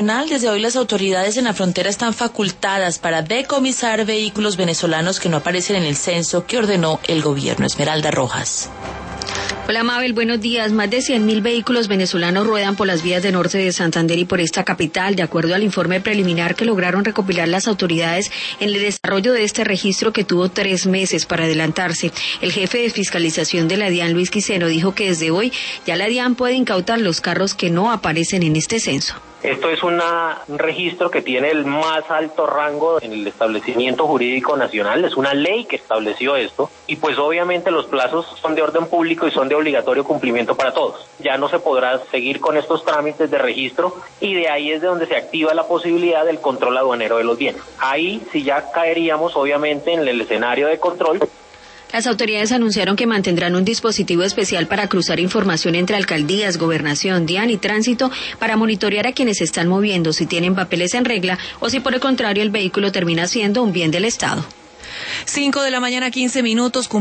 Desde hoy las autoridades en la frontera están facultadas para decomisar vehículos venezolanos que no aparecen en el censo que ordenó el gobierno. Esmeralda Rojas. Hola Mabel, buenos días. Más de 100.000 vehículos venezolanos ruedan por las vías de norte de Santander y por esta capital, de acuerdo al informe preliminar que lograron recopilar las autoridades en el desarrollo de este registro que tuvo 3 meses para adelantarse. El jefe de fiscalización de la DIAN, Luis Quiseno, dijo que desde hoy ya la DIAN puede incautar los carros que no aparecen en este censo. Esto es un registro que tiene el más alto rango en el establecimiento jurídico nacional, es una ley que estableció esto y pues obviamente los plazos son de orden público y son de obligatorio cumplimiento para todos. Ya no se podrá seguir con estos trámites de registro y de ahí es de donde se activa la posibilidad del control aduanero de los bienes. Ahí sí ya caeríamos obviamente en el escenario de control. Las autoridades anunciaron que mantendrán un dispositivo especial para cruzar información entre alcaldías, gobernación, DIAN y tránsito para monitorear a quienes se están moviendo, si tienen papeles en regla o si por el contrario el vehículo termina siendo un bien del Estado. 5 de la mañana, 15 minutos.